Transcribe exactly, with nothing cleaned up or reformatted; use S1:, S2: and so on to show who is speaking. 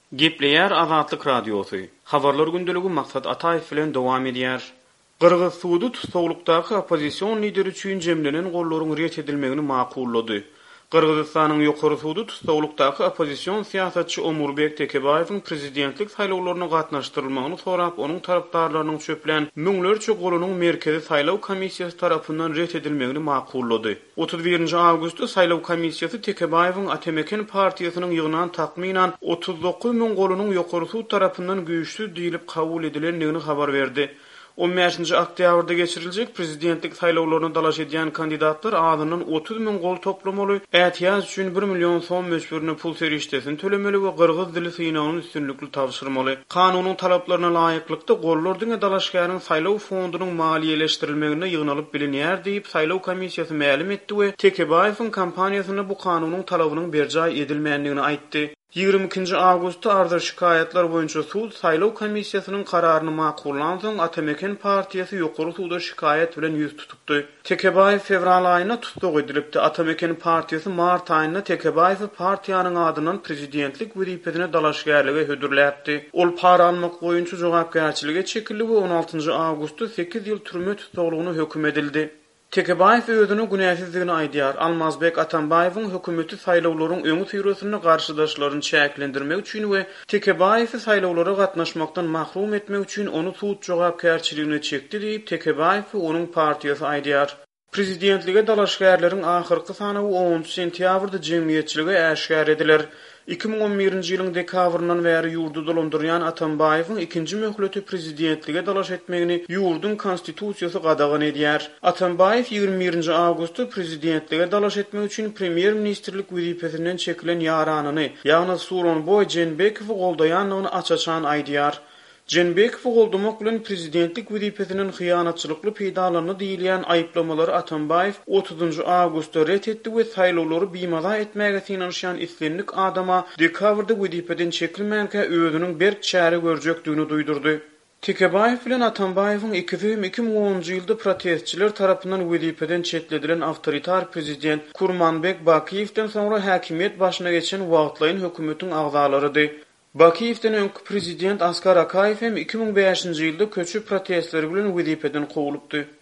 S1: Gepleýär Azatlyk Radiosu. Habarlar gündeligi Maksat Ataýew bilen dowam edýär. Qırgız suwdy tutsaglykdaky opozisiýon lideri üçin jemlenen gollaryň ret edilmegini maqullady. Qırgızstanyň ýokary suwdy tutsaglykdaky opozisiýon siýasatçy Omurbek Tekebaýewiň prezidentlik saýlawlaryna gatnaşdyrylmagyny sorap, onuň tarapdarlarynyň çöplen müňlerçe golunyň merkezi saýlaw komissiýasy tarapyndan ret edilmegini maqullady. otuz birinji awgustda saýlaw komissiýasy Tekebaýewiň Atemeken partiýasynyň ýygynan takminan otuz dokuz müň golunyň ýokary suwdy tarapyndan güýçsüz diýilip kabul edilendigini habar berdi. on beşinji oktýabrda geçiriljek prezidentlik saýlawlaryna dalaş edýän kandidatlar adynyň otuz müň gol toplamaly, ätýaz üçin bir million soň meşgurny pul serişdesini tölemeli we qırgız dili synawyny üstünlikli tapşyrmaly. Kanunyň talaplaryna laýyklykda gollardyň dalaşgaryň saýlaw fondunyň maliýeleşdirilmegine ýygnalyp bilinýär diýip saýlaw komissiýasy ma'lum etdi we Tekebaýewiň kampaniýasyna bu kanunyň talabynyň berjay edilmändigini aýtdy. ýygrimi ikinji awgustda arda şikayetler boýunça suwd saýlaw komissiýasynyň kararyny maqullanan soň Atemeken partiýasy ýokary suwda şikayet bilen ýüz tutupdy. Tekebaýew fevral aýyna tutsak edilipdi. Atemeken partiýasy mart aýynda Tekebaýew partiýanyň adyndan prezidentlik wezipesine dalaşgärlige hödürläpdi. Ol para almak boýunça jogapkärçilige çekildi we on altynjy awgustda sekiz ýyl türme tutsaklygyna höküm edildi. Tekebaýew özüni günäsizligini aýdýar. Almazbek Atambaýewiň hökümeti saýlawlaryň öňü syýrasyny garşydaşlaryny çäklendirmek üçin we Tekebaýewi saýlawlara gatnaşmakdan mahrum etmek üçin onu suwd jogapkärçiligine çekdi diýip Tekebaýew onuň partiýasy aýdýar. Prezidentlige dalaşgärleriň ahyrky sany onunçy sentýabrda jemgyýetçilige äşgär ediler. iki ming on birinji ýylyň dekabryndan bäri ýurdu dolandyrýan Atambaýewiň ikinji möhleti prezidentlige dalaş etmegini ýurdun konstitusiýasy gadagan edýär. Atambaýew ýygrimi birinji awgustda prezidentlige dalaş etmek üçin premier ministrlik wezipesinden çekilen ýaranyny, ýagny Suronboy Jenbekowy goldaýanlygyny açaçan aýdýar. Jenbekowy goldamak bilen prezidentlik wezipesiniň hyýanatçylykly peýdalaryny diýilýän aýyplamalary Atambaýew otuzunjy awgustda ret etdi we saýlawlary bimaza etmäge synanyşan islenlik adama dekabrda wezipeden çekilmänkä özüniň berk çäre görjekdigini duýdurdy. Tekebaýew bilen Atambaýewiň iki ming onunçy ýylda protestçiler tarapyndan wezipeden çetledilen awtoritar prezident Kurmanbek Bakiýewden soňra häkimiýet başyna geçen wagtlaýyn hökümetiň agzalarydy. Bakiýewden öňkü prezident Askar Akaýew hem iki ming beşinji ýylda köçüp protestler bilen wezipeden gowulupdy.